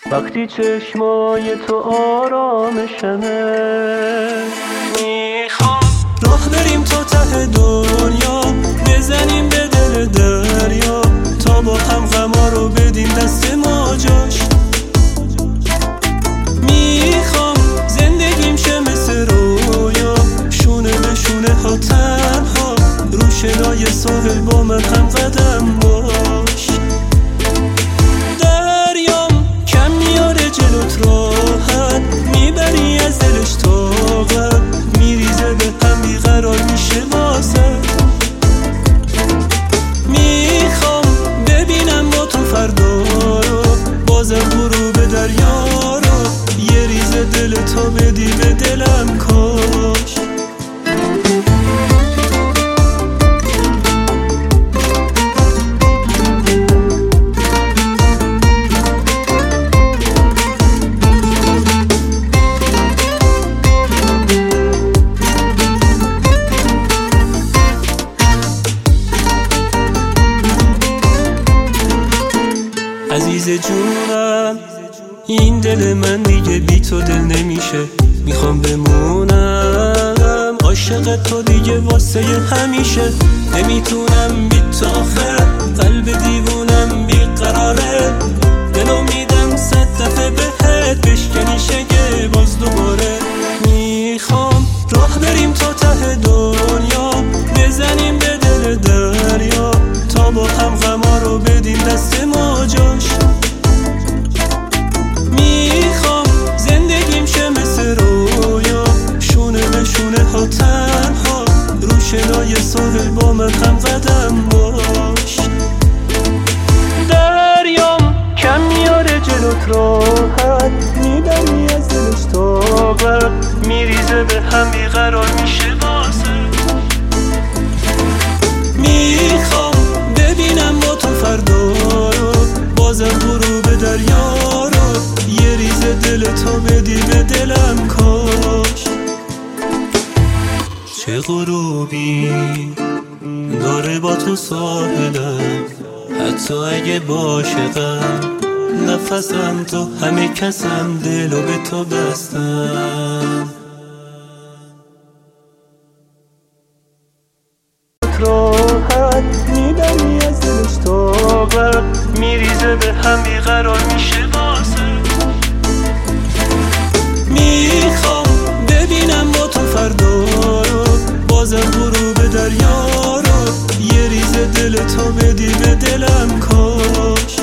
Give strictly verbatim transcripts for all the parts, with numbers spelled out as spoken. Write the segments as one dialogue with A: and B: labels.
A: وقتی چشمای تو آرامشمه، میخوام
B: راه بریم تا ته دنیا، بزنیم به دل دریا، تا با هم غما رو بدیم دست ما جاش. میخوام زندگیم شه مثل رویا، شونه به شونه ها تنها، رو شنای ساحل با من هم قدم باش. دریام کم میاره جلوت راحت، میبری از دلش طاقت، میریزه به هم بیقرار میشه واسه. میخوام ببینم با تو فردا رو، بازم غروب دریا رو، یه ریزه دل تو بدی به دلم کاش. عزیز جونم، این دل من دیگه بی تو دل نمیشه، میخوام بمونم عاشق تو دیگه واسه همیشه. نمیتونم بی تو آخه، قلب دیوونم بیقراره، دلو میدم صد دفعه بهت بشکنی شگه باز دوباره. میخوام راه بریم تا ته دنیا، بزنیم به دل دریا، تا با هم غما رو بدیم دست ما جاش. میخوام زندگیم شه مثل رویا، شونه به شونه ها تنها، رو شنای ساحل با من هم قدم باش. دریام کم میاره جلوت راحت، میبری از دلش طاقت، میریزه به هم بیقرار میشه واسه. میخوام ببینم با تو فردا رو، بازم غروب دریا رو، یه ریزه دل تو بدی به دلم کاش. چه غروبی داره با تو ساحلم، حتی اگه باشقم نفسم تو همه کسم، دلو به تو بستم.
A: راحت میبری از دلش طاقت، میریزه به هم بیقرار میشه واسه.
B: میخوام ببینم با تو فردا رو، بازم غروب دریا رو، یه ریزه دل تو بدی به دلم کاش.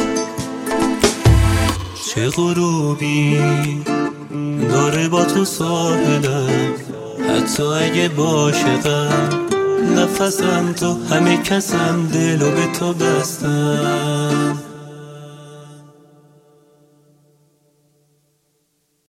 B: چه غروبی داره با تو ساحلم، حتی اگه باشقم نفسم تو همه کسم، دلو به تو بستم.